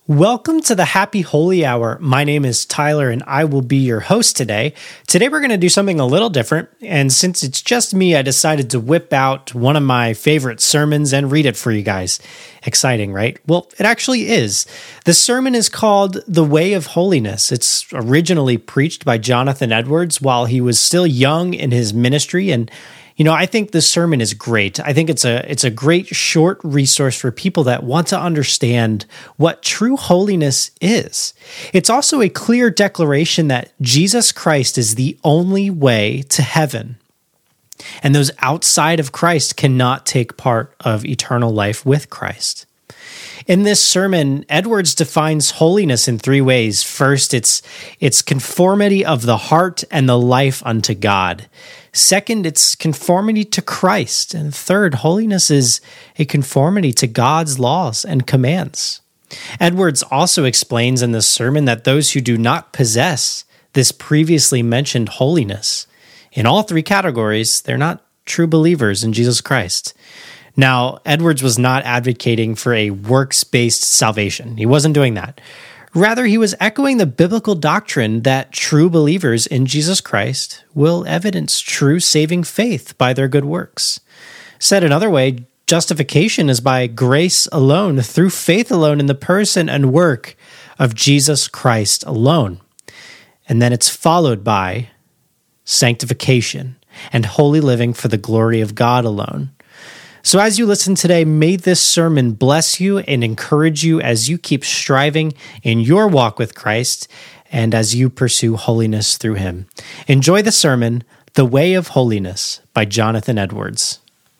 Welcome to the Happy Holy Hour. My name is Tyler and I will be your host today. Today we're going to do something a little different, and since it's just me, I decided to whip out one of my favorite sermons and read it for you guys. Exciting, right? Well, it actually is. The sermon is called The Way of Holiness. It's originally preached by Jonathan Edwards while he was still young in his ministry, and I think this sermon is great. I think it's a great short resource for people that want to understand what true holiness is. It's also a clear declaration that Jesus Christ is the only way to heaven, and those outside of Christ cannot take part of eternal life with Christ. In this sermon, Edwards defines holiness in three ways. First, it's conformity of the heart and the life unto God. Second, it's conformity to Christ. And third, holiness is a conformity to God's laws and commands. Edwards also explains in this sermon that those who do not possess this previously mentioned holiness, in all three categories, they're not true believers in Jesus Christ. Now, Edwards was not advocating for a works-based salvation. He wasn't doing that. Rather, he was echoing the biblical doctrine that true believers in Jesus Christ will evidence true saving faith by their good works. Said another way, justification is by grace alone, through faith alone, in the person and work of Jesus Christ alone. And then it's followed by sanctification and holy living for the glory of God alone. So as you listen today, may this sermon bless you and encourage you as you keep striving in your walk with Christ and as you pursue holiness through Him. Enjoy the sermon, The Way of Holiness by Jonathan Edwards.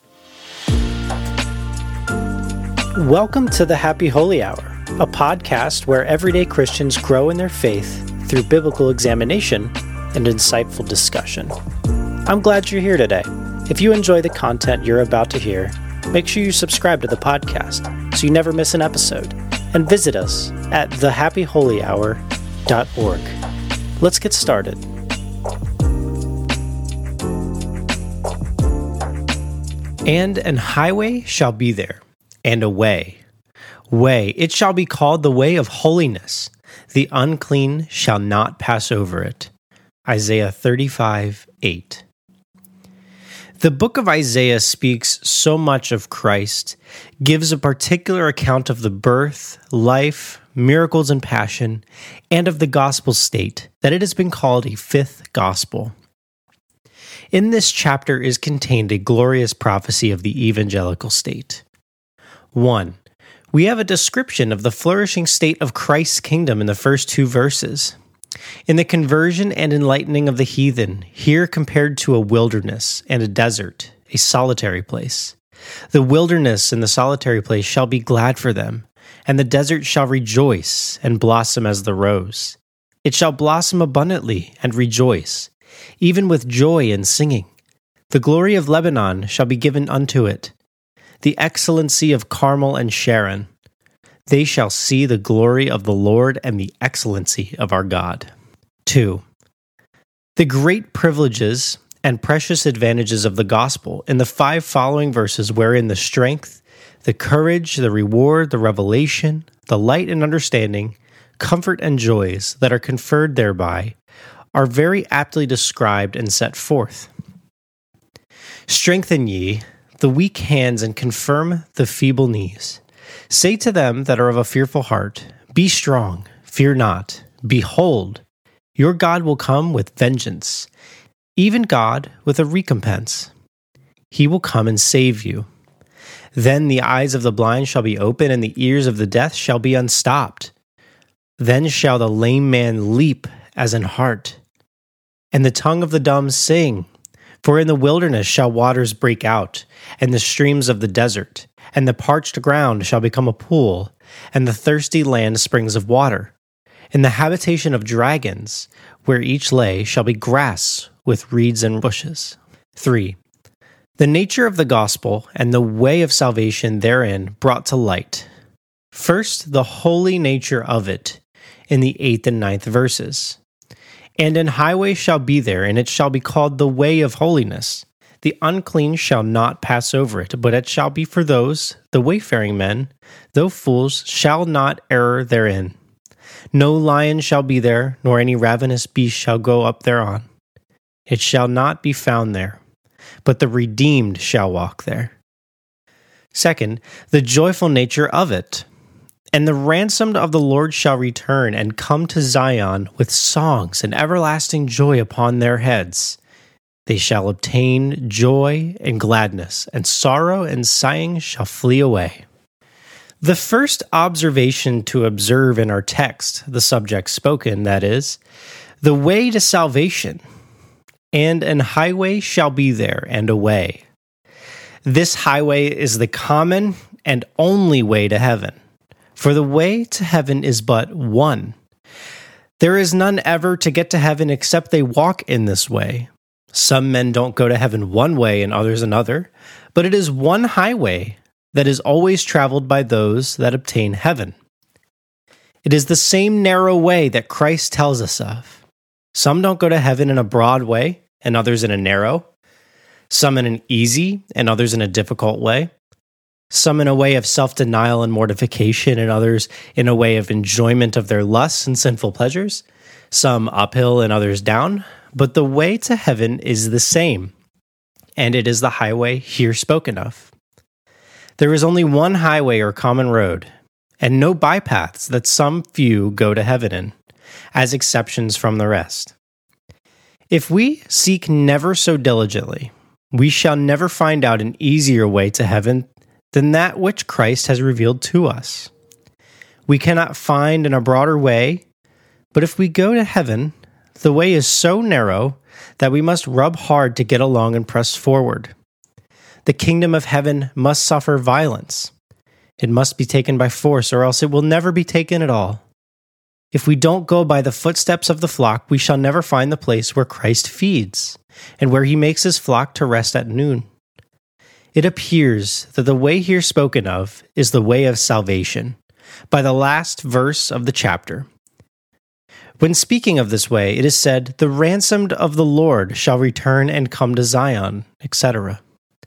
Welcome to the Happy Holy Hour, a podcast where everyday Christians grow in their faith through biblical examination and insightful discussion. I'm glad you're here today. If you enjoy the content you're about to hear, make sure you subscribe to the podcast so you never miss an episode, and visit us at thehappyholyhour.org. Let's get started. And an highway shall be there, and a way. It shall be called the way of holiness. The unclean shall not pass over it. Isaiah 35:8. The book of Isaiah speaks so much of Christ, gives a particular account of the birth, life, miracles, and passion, and of the gospel state, that it has been called a fifth gospel. In this chapter is contained a glorious prophecy of the evangelical state. 1. We have a description of the flourishing state of Christ's kingdom in the first two verses. In the conversion and enlightening of the heathen, here compared to a wilderness and a desert, a solitary place. The wilderness and the solitary place shall be glad for them, and the desert shall rejoice and blossom as the rose. It shall blossom abundantly and rejoice, even with joy and singing. The glory of Lebanon shall be given unto it, the excellency of Carmel and Sharon. They shall see the glory of the Lord and the excellency of our God. 2. The great privileges and precious advantages of the gospel in the 5 following verses, wherein the strength, the courage, the reward, the revelation, the light and understanding, comfort and joys that are conferred thereby, are very aptly described and set forth. Strengthen ye the weak hands and confirm the feeble knees. Say to them that are of a fearful heart, Be strong, fear not. Behold, your God will come with vengeance, even God with a recompense. He will come and save you. Then the eyes of the blind shall be open, and the ears of the deaf shall be unstopped. Then shall the lame man leap as an hart, and the tongue of the dumb sing. For in the wilderness shall waters break out, and the streams of the desert, and the parched ground shall become a pool, and the thirsty land springs of water. In the habitation of dragons, where each lay, shall be grass with reeds and bushes. 3. The nature of the gospel and the way of salvation therein brought to light. First, the holy nature of it in the 8th and 9th verses. And an highway shall be there, and it shall be called the way of holiness. the unclean shall not pass over it, but it shall be for those, the wayfaring men, though fools, shall not err therein. No lion shall be there, nor any ravenous beast shall go up thereon. It shall not be found there, but the redeemed shall walk there. Second, the joyful nature of it. And the ransomed of the Lord shall return and come to Zion with songs and everlasting joy upon their heads. They shall obtain joy and gladness, and sorrow and sighing shall flee away. The first observation to observe in our text, the subject spoken, that is, the way to salvation, and an highway shall be there and a way. This highway is the common and only way to heaven, for the way to heaven is but one. There is none ever to get to heaven except they walk in this way. Some men don't go to heaven one way and others another, but it is one highway that is always traveled by those that obtain heaven. It is the same narrow way that Christ tells us of. Some don't go to heaven in a broad way and others in a narrow. Some in an easy and others in a difficult way. Some in a way of self-denial and mortification and others in a way of enjoyment of their lusts and sinful pleasures. Some uphill and others down. But the way to heaven is the same, and it is the highway here spoken of. There is only one highway or common road, and no bypaths that some few go to heaven in, as exceptions from the rest. If we seek never so diligently, we shall never find out an easier way to heaven than that which Christ has revealed to us. We cannot find in a broader way, but if we go to heaven, the way is so narrow that we must rub hard to get along and press forward. The kingdom of heaven must suffer violence. It must be taken by force, or else it will never be taken at all. If we don't go by the footsteps of the flock, we shall never find the place where Christ feeds, and where he makes his flock to rest at noon. It appears that the way here spoken of is the way of salvation, by the last verse of the chapter. When speaking of this way, it is said, the ransomed of the Lord shall return and come to Zion, etc.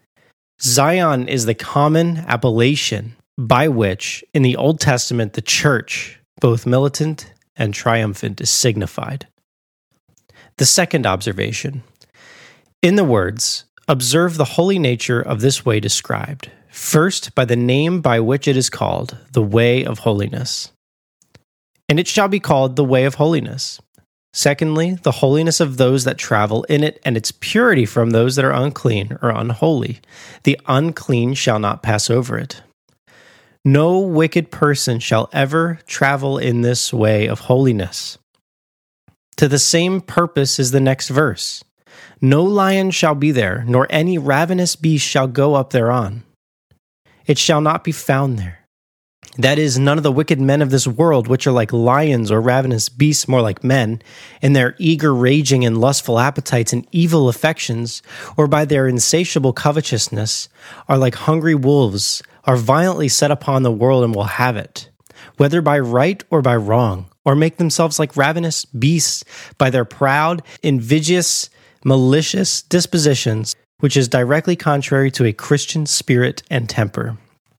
Zion is the common appellation by which, in the Old Testament, the church, both militant and triumphant, is signified. The second observation. In the words, observe the holy nature of this way described, first by the name by which it is called, the way of holiness. And it shall be called the way of holiness. Secondly, the holiness of those that travel in it, and its purity from those that are unclean or unholy. The unclean shall not pass over it. No wicked person shall ever travel in this way of holiness. To the same purpose is the next verse. No lion shall be there, nor any ravenous beast shall go up thereon. It shall not be found there. That is, none of the wicked men of this world, which are like lions or ravenous beasts, more like men, in their eager raging and lustful appetites and evil affections, or by their insatiable covetousness, are like hungry wolves, are violently set upon the world and will have it, whether by right or by wrong, or make themselves like ravenous beasts by their proud, invidious, malicious dispositions, which is directly contrary to a Christian spirit and temper.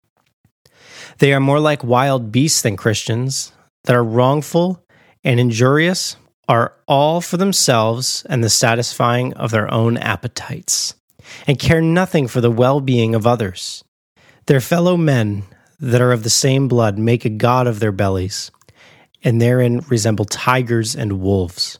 They are more like wild beasts than Christians, that are wrongful and injurious, are all for themselves and the satisfying of their own appetites, and care nothing for the well-being of others. Their fellow men that are of the same blood make a god of their bellies, and therein resemble tigers and wolves.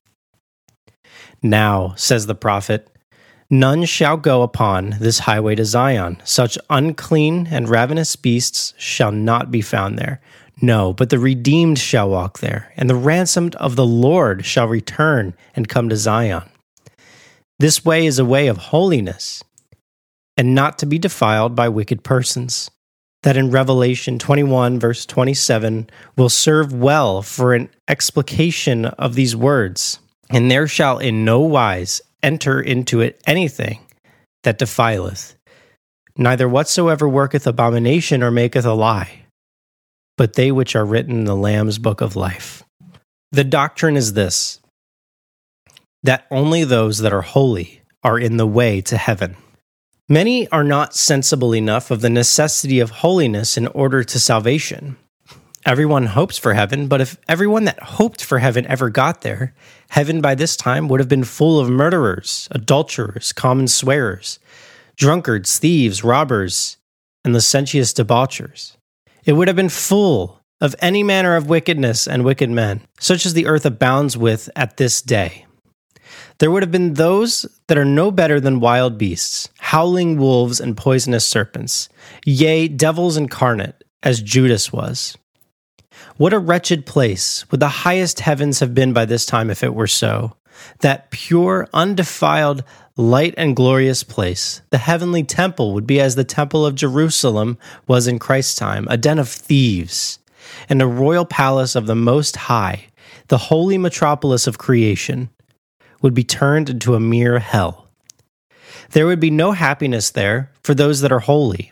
Now, says the prophet, none shall go upon this highway to Zion. Such unclean and ravenous beasts shall not be found there. No, but the redeemed shall walk there, and the ransomed of the Lord shall return and come to Zion. This way is a way of holiness, and not to be defiled by wicked persons. That in Revelation 21, verse 27, will serve well for an explication of these words. And there shall in no wise enter into it anything that defileth, neither whatsoever worketh abomination or maketh a lie, but they which are written in the Lamb's book of life. The doctrine is this, that only those that are holy are in the way to heaven. Many are not sensible enough of the necessity of holiness in order to salvation. Everyone hopes for heaven, but if everyone that hoped for heaven ever got there, heaven by this time would have been full of murderers, adulterers, common swearers, drunkards, thieves, robbers, and licentious debauchers. It would have been full of any manner of wickedness and wicked men, such as the earth abounds with at this day. There would have been those that are no better than wild beasts, howling wolves and poisonous serpents, yea, devils incarnate, as Judas was. What a wretched place would the highest heavens have been by this time if it were so. That pure, undefiled, light and glorious place, the heavenly temple, would be as the temple of Jerusalem was in Christ's time, a den of thieves, and a royal palace of the Most High, the holy metropolis of creation, would be turned into a mere hell. There would be no happiness there for those that are holy.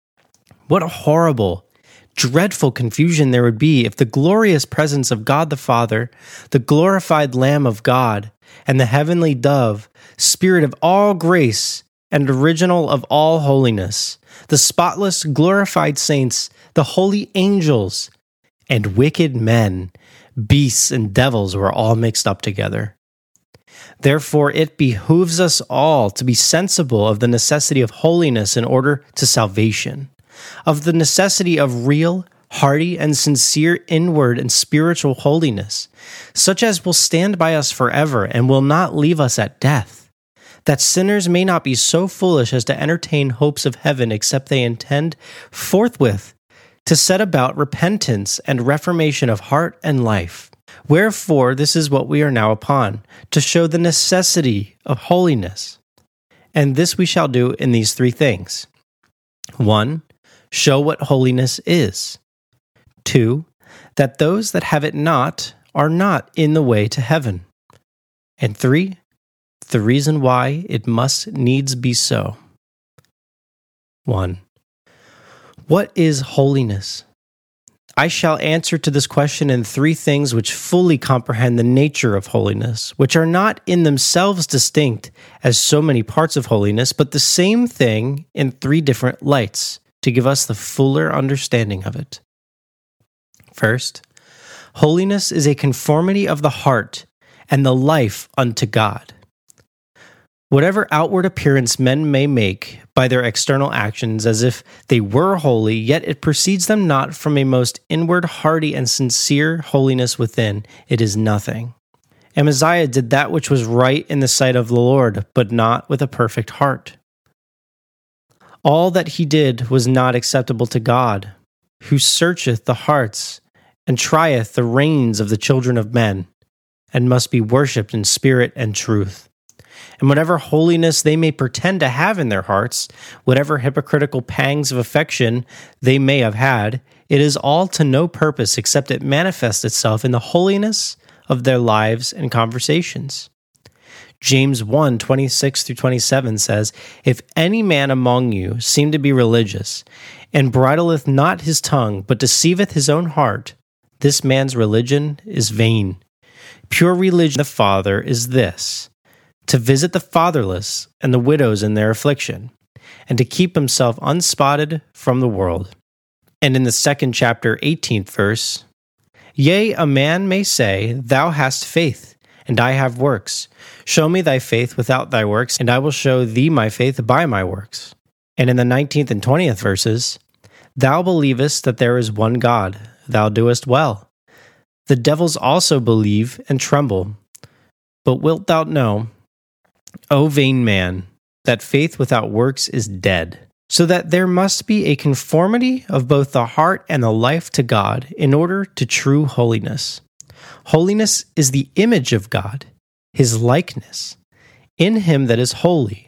What a horrible, dreadful confusion there would be if the glorious presence of God the Father, the glorified Lamb of God, and the heavenly dove, Spirit of all grace and original of all holiness, the spotless, glorified saints, the holy angels, and wicked men, beasts, and devils were all mixed up together. Therefore, it behooves us all to be sensible of the necessity of holiness in order to salvation, of the necessity of real, hearty, and sincere inward and spiritual holiness, such as will stand by us forever and will not leave us at death, that sinners may not be so foolish as to entertain hopes of heaven except they intend forthwith to set about repentance and reformation of heart and life. Wherefore, this is what we are now upon, to show the necessity of holiness. And this we shall do in these three things. 1. Show what holiness is. 2. That those that have it not are not in the way to heaven. And 3. The reason why it must needs be so. 1. What is holiness? I shall answer to this question in three things which fully comprehend the nature of holiness, which are not in themselves distinct as so many parts of holiness, but the same thing in three different lights, to give us the fuller understanding of it. First, holiness is a conformity of the heart and the life unto God. Whatever outward appearance men may make by their external actions as if they were holy, yet it proceeds them not from a most inward, hearty, and sincere holiness within. It is nothing. Amaziah did that which was right in the sight of the Lord, but not with a perfect heart. All that he did was not acceptable to God, who searcheth the hearts and trieth the reins of the children of men, and must be worshipped in spirit and truth. And whatever holiness they may pretend to have in their hearts, whatever hypocritical pangs of affection they may have had, it is all to no purpose except it manifests itself in the holiness of their lives and conversations. James 1, 26-27 says, If any man among you seem to be religious, and bridleth not his tongue, but deceiveth his own heart, this man's religion is vain. Pure religion of the Father is this, to visit the fatherless and the widows in their affliction, and to keep himself unspotted from the world. And in the 2nd chapter, 18th verse, Yea, a man may say, Thou hast faith, and I have works. Show me thy faith without thy works, and I will show thee my faith by my works. And in the 19th and 20th verses, Thou believest that there is one God, thou doest well. The devils also believe and tremble. But wilt thou know, O vain man, that faith without works is dead, so that there must be a conformity of both the heart and the life to God in order to true holiness. Holiness is the image of God, his likeness, in him that is holy.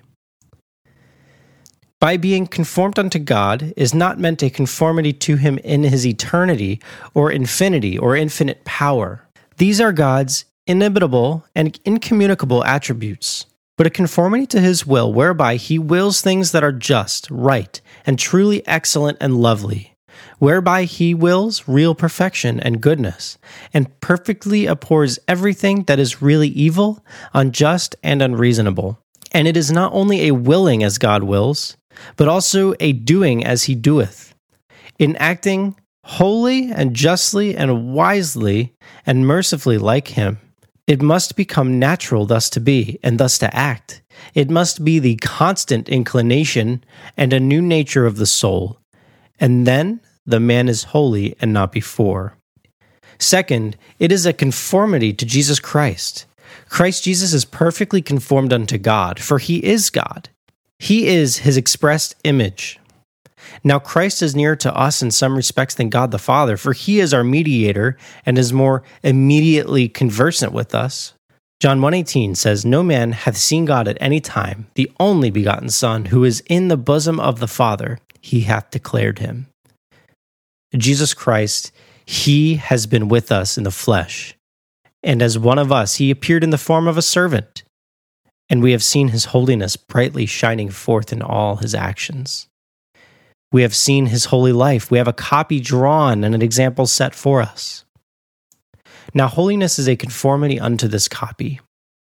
By being conformed unto God is not meant a conformity to him in his eternity or infinity or infinite power. These are God's inimitable and incommunicable attributes, but a conformity to his will whereby he wills things that are just, right, and truly excellent and lovely, whereby he wills real perfection and goodness, and perfectly abhors everything that is really evil, unjust, and unreasonable. And it is not only a willing as God wills, but also a doing as he doeth. In acting wholly and justly and wisely and mercifully like him, it must become natural thus to be and thus to act. It must be the constant inclination and a new nature of the soul. And then the man is holy and not before. Second, it is a conformity to Jesus Christ. Christ Jesus is perfectly conformed unto God, for he is God. He is his expressed image. Now Christ is nearer to us in some respects than God the Father, for he is our mediator and is more immediately conversant with us. John 1:18 says, "No man hath seen God at any time. The only begotten Son, who is in the bosom of the Father, he hath declared him." Jesus Christ, he has been with us in the flesh. And as one of us, he appeared in the form of a servant. And we have seen his holiness brightly shining forth in all his actions. We have seen his holy life. We have a copy drawn and an example set for us. Now, holiness is a conformity unto this copy.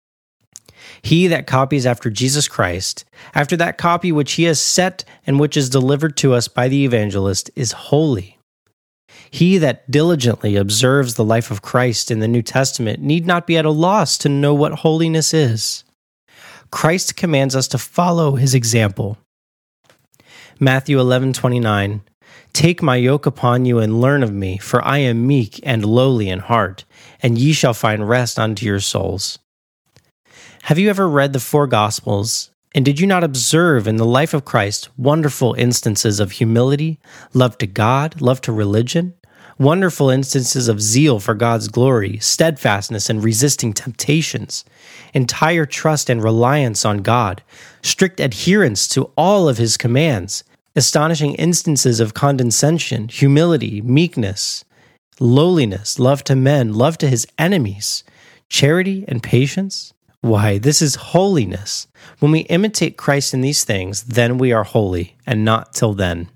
He that copies after Jesus Christ, after that copy which he has set and which is delivered to us by the evangelist, is holy. He that diligently observes the life of Christ in the New Testament need not be at a loss to know what holiness is. Christ commands us to follow his example. Matthew 11:29, "Take my yoke upon you and learn of me, for I am meek and lowly in heart, and ye shall find rest unto your souls." Have you ever read the four Gospels, and did you not observe in the life of Christ wonderful instances of humility, love to God, love to religion, wonderful instances of zeal for God's glory, steadfastness in resisting temptations, entire trust and reliance on God, strict adherence to all of his commands, astonishing instances of condescension, humility, meekness, lowliness, love to men, love to his enemies, charity and patience? Why, this is holiness. When we imitate Christ in these things, then we are holy, and not till then.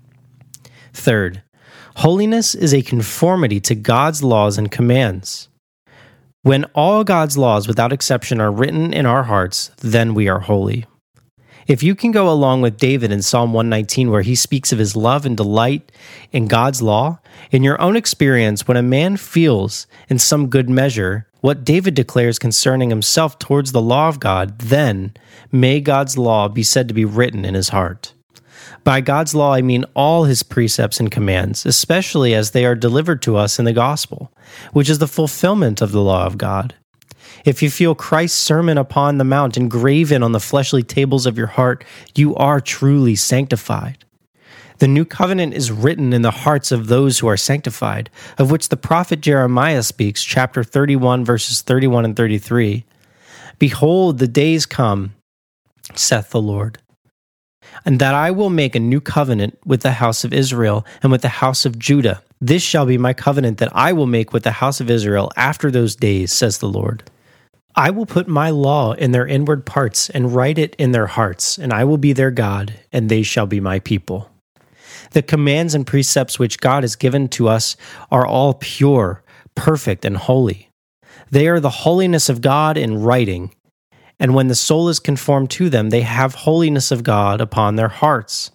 Third, holiness is a conformity to God's laws and commands. When all God's laws, without exception, are written in our hearts, then we are holy. If you can go along with David in Psalm 119, where he speaks of his love and delight in God's law, in your own experience, when a man feels, in some good measure, what David declares concerning himself towards the law of God, then may God's law be said to be written in his heart. By God's law, I mean all his precepts and commands, especially as they are delivered to us in the gospel, which is the fulfillment of the law of God. If you feel Christ's Sermon upon the Mount engraven on the fleshly tables of your heart, you are truly sanctified. The new covenant is written in the hearts of those who are sanctified, of which the prophet Jeremiah speaks, chapter 31, verses 31 and 33. "Behold, the days come, saith the Lord, and that I will make a new covenant with the house of Israel and with the house of Judah. This shall be my covenant that I will make with the house of Israel after those days, says the Lord. I will put my law in their inward parts and write it in their hearts, and I will be their God, and they shall be my people." The commands and precepts which God has given to us are all pure, perfect, and holy. They are the holiness of God in writing, and when the soul is conformed to them, they have holiness of God upon their hearts.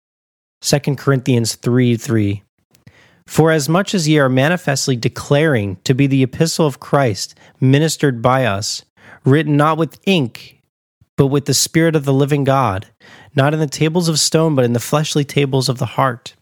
2 Corinthians 3:3. "For as much as ye are manifestly declaring to be the epistle of Christ, ministered by us, written not with ink, but with the Spirit of the living God, not in the tables of stone, but in the fleshly tables of the heart."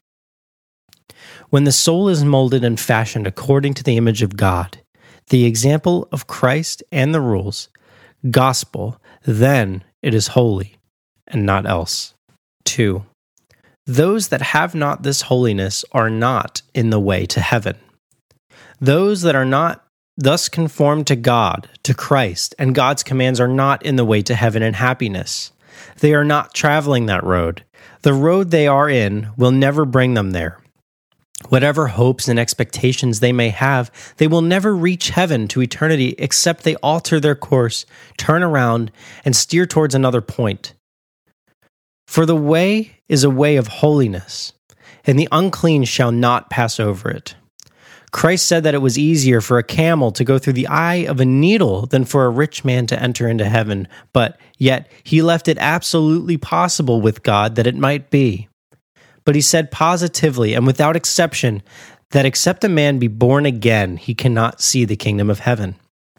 When the soul is molded and fashioned according to the image of God, the example of Christ and the rules, gospel, then it is holy, and not else. 2. Those that have not this holiness are not in the way to heaven. Those that are not thus conformed to God, to Christ, and God's commands are not in the way to heaven and happiness. They are not traveling that road. The road they are in will never bring them there. Whatever hopes and expectations they may have, they will never reach heaven to eternity except they alter their course, turn around, and steer towards another point. For the way is a way of holiness, and the unclean shall not pass over it. Christ said that it was easier for a camel to go through the eye of a needle than for a rich man to enter into heaven, but yet he left it absolutely possible with God that it might be. But he said positively and without exception that except a man be born again, he cannot see the kingdom of heaven.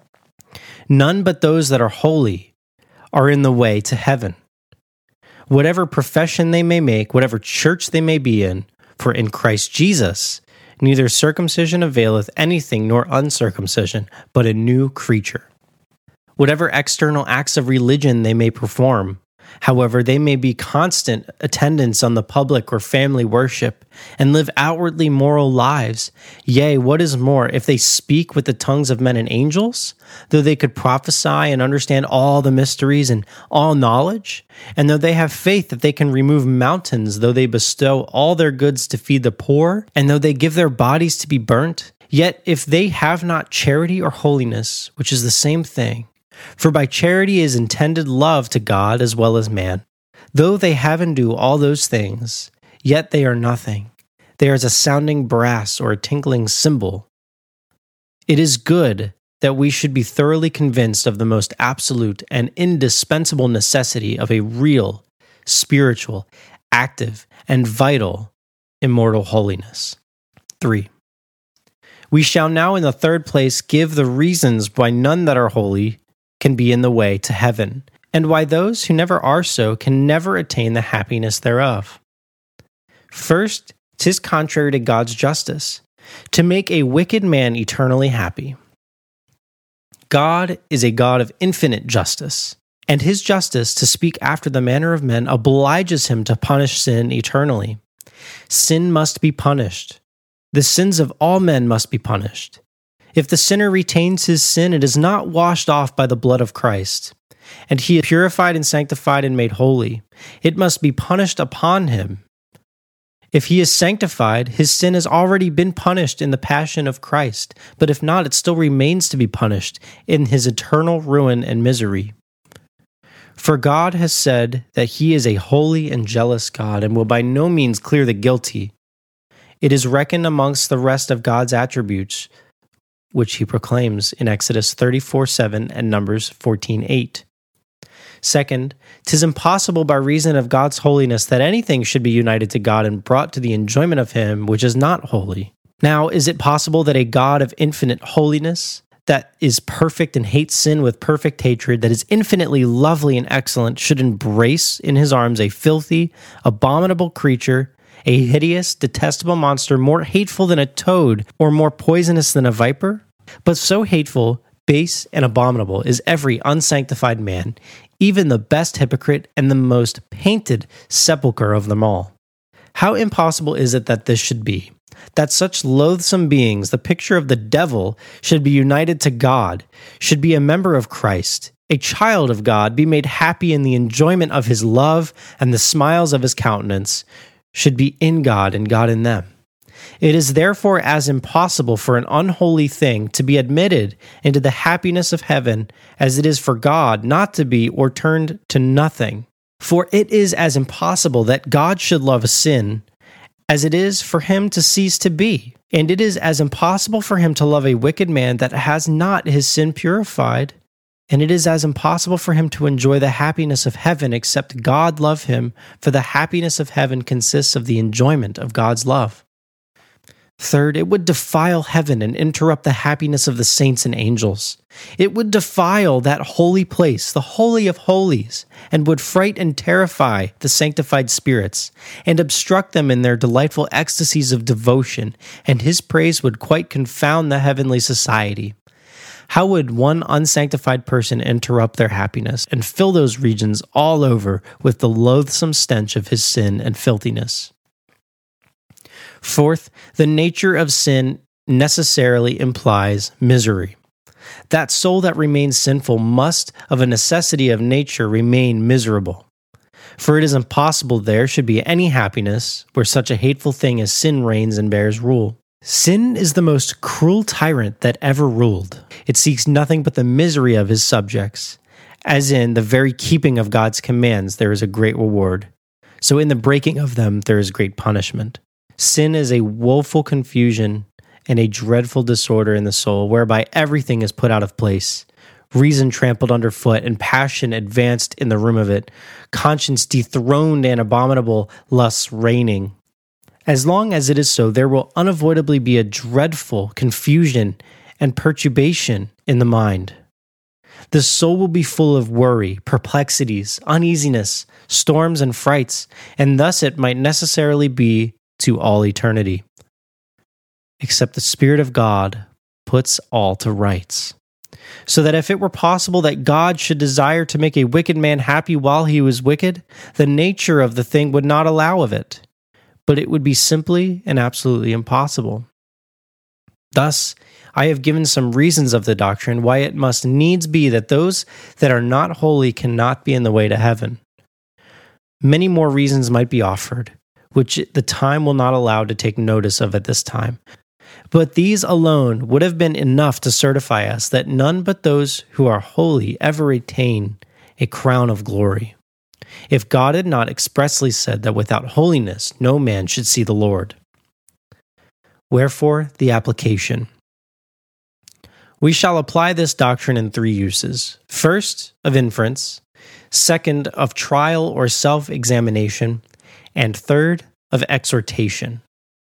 None but those that are holy are in the way to heaven. Whatever profession they may make, whatever church they may be in, for in Christ Jesus, neither circumcision availeth anything nor uncircumcision, but a new creature. Whatever external acts of religion they may perform, however, they may be constant attendants on the public or family worship, and live outwardly moral lives. Yea, what is more, if they speak with the tongues of men and angels, though they could prophesy and understand all the mysteries and all knowledge, and though they have faith that they can remove mountains, though they bestow all their goods to feed the poor, and though they give their bodies to be burnt, yet if they have not charity or holiness, which is the same thing, for by charity is intended love to God as well as man. Though they have and do all those things, yet they are nothing. They are as a sounding brass or a tinkling cymbal. It is good that we should be thoroughly convinced of the most absolute and indispensable necessity of a real, spiritual, active, and vital immortal holiness. 3. We shall now in the third place give the reasons why none that are holy can be in the way to heaven, and why those who never are so can never attain the happiness thereof. First, 'tis contrary to God's justice, to make a wicked man eternally happy. God is a God of infinite justice, and his justice, to speak after the manner of men, obliges him to punish sin eternally. Sin must be punished. The sins of all men must be punished. If the sinner retains his sin, it is not washed off by the blood of Christ, and he is purified and sanctified and made holy. It must be punished upon him. If he is sanctified, his sin has already been punished in the passion of Christ, but if not, it still remains to be punished in his eternal ruin and misery. For God has said that he is a holy and jealous God and will by no means clear the guilty. It is reckoned amongst the rest of God's attributes, which he proclaims in Exodus 34:7 and Numbers 14:8. Second, 'tis impossible by reason of God's holiness that anything should be united to God and brought to the enjoyment of him which is not holy. Now, is it possible that a God of infinite holiness, that is perfect and hates sin with perfect hatred, that is infinitely lovely and excellent, should embrace in his arms a filthy, abominable creature, a hideous, detestable monster, more hateful than a toad, or more poisonous than a viper? But so hateful, base, and abominable is every unsanctified man, even the best hypocrite and the most painted sepulchre of them all. How impossible is it that this should be? That such loathsome beings, the picture of the devil, should be united to God, should be a member of Christ, a child of God, be made happy in the enjoyment of his love and the smiles of his countenance, should be in God and God in them. It is therefore as impossible for an unholy thing to be admitted into the happiness of heaven as it is for God not to be or turned to nothing. For it is as impossible that God should love sin as it is for him to cease to be. And it is as impossible for him to love a wicked man that has not his sin purified. And it is as impossible for him to enjoy the happiness of heaven except God love him, for the happiness of heaven consists of the enjoyment of God's love. Third, it would defile heaven and interrupt the happiness of the saints and angels. It would defile that holy place, the Holy of Holies, and would fright and terrify the sanctified spirits, and obstruct them in their delightful ecstasies of devotion, and his praise would quite confound the heavenly society. How would one unsanctified person interrupt their happiness and fill those regions all over with the loathsome stench of his sin and filthiness? Fourth, the nature of sin necessarily implies misery. That soul that remains sinful must, of a necessity of nature, remain miserable. For it is impossible there should be any happiness where such a hateful thing as sin reigns and bears rule. Sin is the most cruel tyrant that ever ruled. It seeks nothing but the misery of his subjects. As in the very keeping of God's commands there is a great reward, so in the breaking of them there is great punishment. Sin is a woeful confusion and a dreadful disorder in the soul, whereby everything is put out of place, reason trampled underfoot, and passion advanced in the room of it, conscience dethroned, and abominable lusts reigning. As long as it is so, there will unavoidably be a dreadful confusion and perturbation in the mind. The soul will be full of worry, perplexities, uneasiness, storms, and frights, and thus it might necessarily be to all eternity. Except the Spirit of God puts all to rights. So that if it were possible that God should desire to make a wicked man happy while he was wicked, the nature of the thing would not allow of it, but it would be simply and absolutely impossible. Thus, I have given some reasons of the doctrine why it must needs be that those that are not holy cannot be in the way to heaven. Many more reasons might be offered, which the time will not allow to take notice of at this time. But these alone would have been enough to certify us that none but those who are holy ever attain a crown of glory, if God had not expressly said that without holiness no man should see the Lord. Wherefore, the application. We shall apply this doctrine in 3 uses. First, of inference. Second, of trial or self-examination. And third, of exhortation.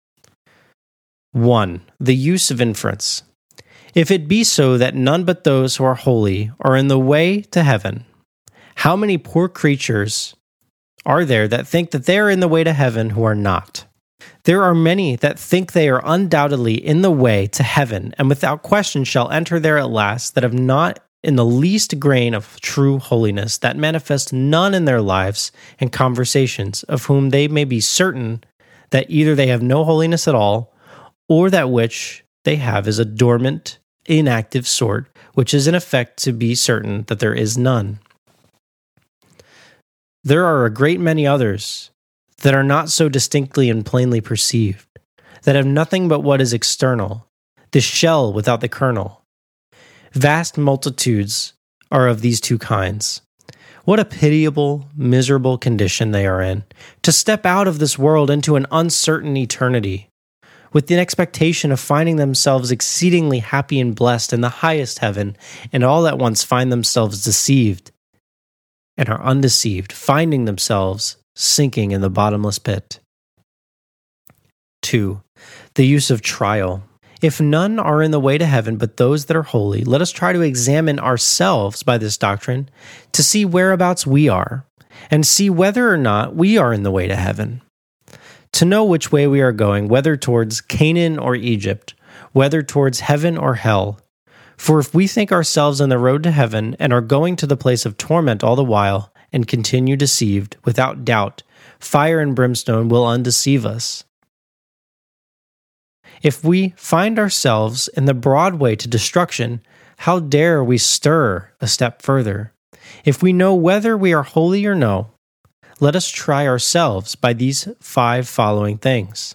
1. The use of inference. If it be so that none but those who are holy are in the way to heaven, how many poor creatures are there that think that they are in the way to heaven who are not? There are many that think they are undoubtedly in the way to heaven, and without question shall enter there at last, that have not in the least grain of true holiness, that manifest none in their lives and conversations, of whom they may be certain that either they have no holiness at all, or that which they have is a dormant, inactive sort, which is in effect to be certain that there is none. There are a great many others that are not so distinctly and plainly perceived, that have nothing but what is external, the shell without the kernel. Vast multitudes are of these 2 kinds. What a pitiable, miserable condition they are in, to step out of this world into an uncertain eternity, with the expectation of finding themselves exceedingly happy and blessed in the highest heaven, and all at once find themselves deceived, and are undeceived, finding themselves sinking in the bottomless pit. 2. The use of trial. If none are in the way to heaven but those that are holy, let us try to examine ourselves by this doctrine to see whereabouts we are, and see whether or not we are in the way to heaven. To know which way we are going, whether towards Canaan or Egypt, whether towards heaven or hell. For if we think ourselves on the road to heaven and are going to the place of torment all the while, and continue deceived, without doubt, fire and brimstone will undeceive us. If we find ourselves in the broad way to destruction, how dare we stir a step further? If we know whether we are holy or no, let us try ourselves by these 5 following things.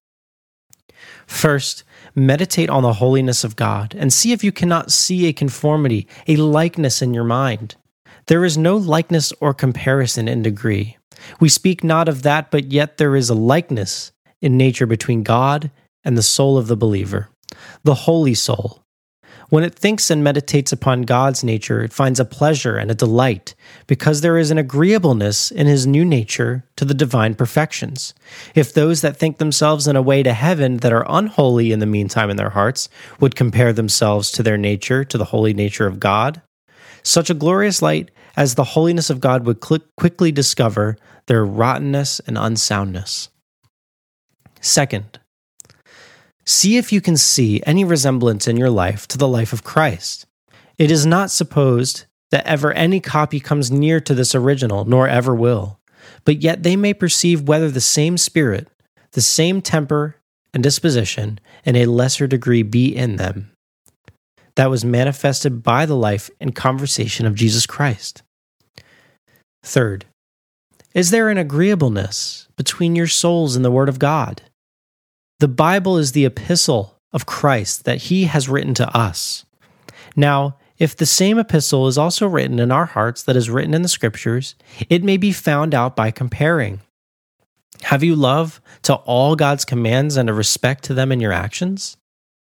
First, meditate on the holiness of God, and see if you cannot see a conformity, a likeness in your mind. There is no likeness or comparison in degree. We speak not of that, but yet there is a likeness in nature between God and the soul of the believer, the holy soul. When it thinks and meditates upon God's nature, it finds a pleasure and a delight, because there is an agreeableness in his new nature to the divine perfections. If those that think themselves in a way to heaven that are unholy in the meantime in their hearts would compare themselves to their nature, to the holy nature of God, such a glorious light as the holiness of God would quickly discover their rottenness and unsoundness. Second, see if you can see any resemblance in your life to the life of Christ. It is not supposed that ever any copy comes near to this original, nor ever will, but yet they may perceive whether the same spirit, the same temper and disposition, in a lesser degree be in them, that was manifested by the life and conversation of Jesus Christ. Third, is there an agreeableness between your souls and the Word of God? The Bible is the epistle of Christ that he has written to us. Now, if the same epistle is also written in our hearts that is written in the Scriptures, it may be found out by comparing. Have you love to all God's commands and a respect to them in your actions?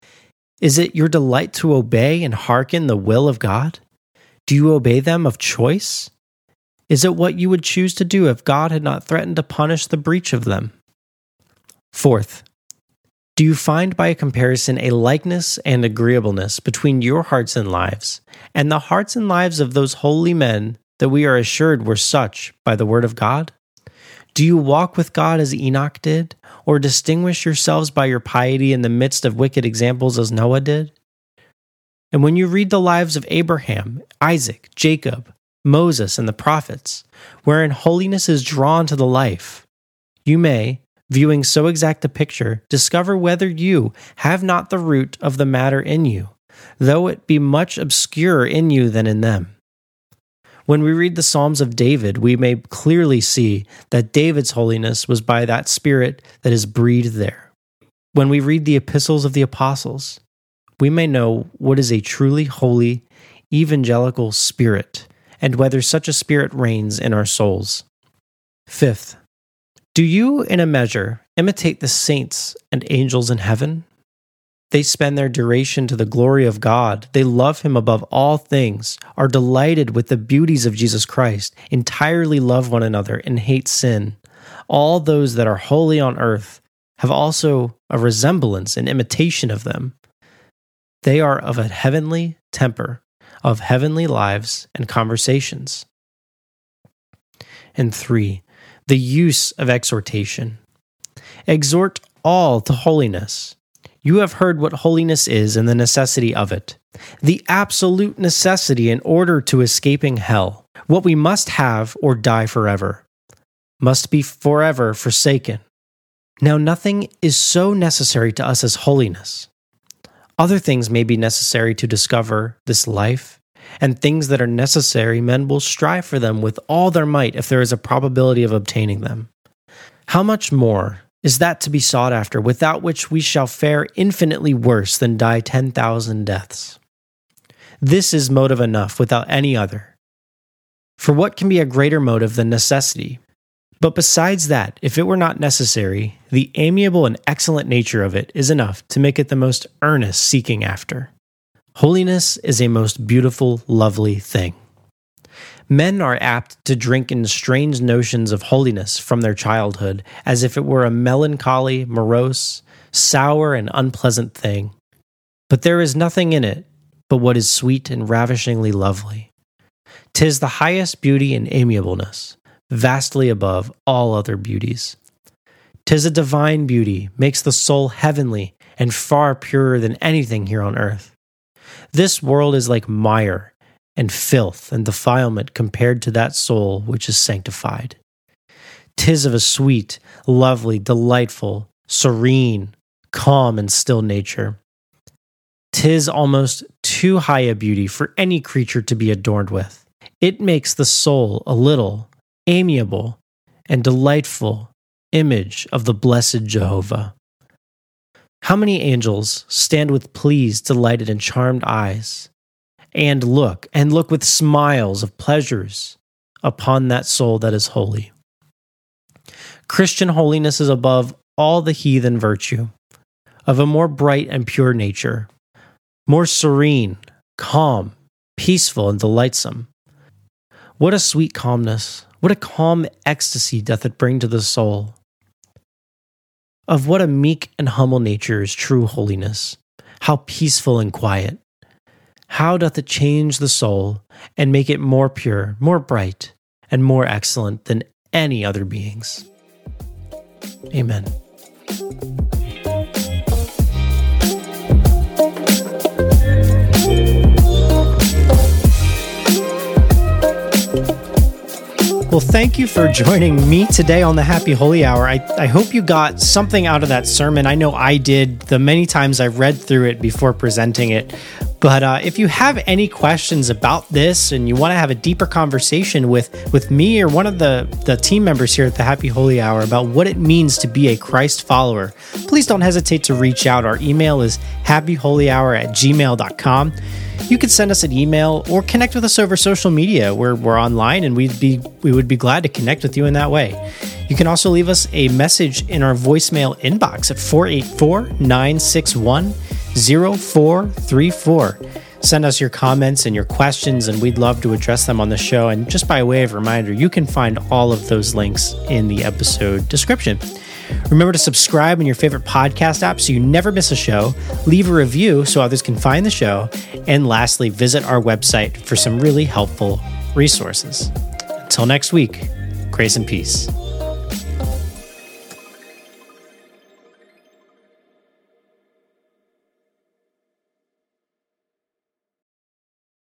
Is it your delight to obey and hearken the will of God? Do you obey them of choice? Is it what you would choose to do if God had not threatened to punish the breach of them? Fourth, do you find by a comparison a likeness and agreeableness between your hearts and lives and the hearts and lives of those holy men that we are assured were such by the word of God? Do you walk with God as Enoch did, or distinguish yourselves by your piety in the midst of wicked examples as Noah did? And when you read the lives of Abraham, Isaac, Jacob, Moses, and the prophets, wherein holiness is drawn to the life, you may, viewing so exact a picture, discover whether you have not the root of the matter in you, though it be much obscurer in you than in them. When we read the Psalms of David, we may clearly see that David's holiness was by that Spirit that is breathed there. When we read the epistles of the apostles, we may know what is a truly holy, evangelical spirit, and whether such a spirit reigns in our souls. Fifth, do you, in a measure, imitate the saints and angels in heaven? They spend their duration to the glory of God. They love Him above all things, are delighted with the beauties of Jesus Christ, entirely love one another, and hate sin. All those that are holy on earth have also a resemblance and imitation of them. They are of a heavenly temper, of heavenly lives and conversations. And 3, the use of exhortation. Exhort all to holiness. You have heard what holiness is and the necessity of it. The absolute necessity in order to escaping hell. What we must have or die forever. Must be forever forsaken. Now nothing is so necessary to us as holiness. Other things may be necessary to discover this life, and things that are necessary men will strive for them with all their might if there is a probability of obtaining them. How much more is that to be sought after, without which we shall fare infinitely worse than die 10,000 deaths? This is motive enough without any other. For what can be a greater motive than necessity? But besides that, if it were not necessary, the amiable and excellent nature of it is enough to make it the most earnest seeking after. Holiness is a most beautiful, lovely thing. Men are apt to drink in strange notions of holiness from their childhood, as if it were a melancholy, morose, sour, and unpleasant thing. But there is nothing in it but what is sweet and ravishingly lovely. 'Tis the highest beauty and amiableness, vastly above all other beauties. 'Tis a divine beauty, makes the soul heavenly and far purer than anything here on earth. This world is like mire and filth and defilement compared to that soul which is sanctified. 'Tis of a sweet, lovely, delightful, serene, calm, and still nature. 'Tis almost too high a beauty for any creature to be adorned with. It makes the soul a little, amiable, and delightful image of the blessed Jehovah. How many angels stand with pleased, delighted, and charmed eyes, and look with smiles of pleasures upon that soul that is holy. Christian holiness is above all the heathen virtue, of a more bright and pure nature, more serene, calm, peaceful, and delightsome. What a sweet calmness, what a calm ecstasy doth it bring to the soul. Of what a meek and humble nature is true holiness, how peaceful and quiet. How doth it change the soul and make it more pure, more bright, and more excellent than any other beings. Amen. Well, thank you for joining me today on the Happy Holy Hour. I hope you got something out of that sermon. I know I did the many times I've read through it before presenting it. But if you have any questions about this and you want to have a deeper conversation with me or one of the team members here at the Happy Holy Hour about what it means to be a Christ follower, please don't hesitate to reach out. Our email is happyholyhour@gmail.com. You can send us an email or connect with us over social media. We're online, and we would be glad to connect with you in that way. You can also leave us a message in our voicemail inbox at 484-961 0434. Send us your comments and your questions, and we'd love to address them on the show. And just by way of reminder, you can find all of those links in the episode description. Remember to subscribe in your favorite podcast app so you never miss a show. Leave a review so others can find the show. And lastly, visit our website for some really helpful resources. Until next week, grace and peace.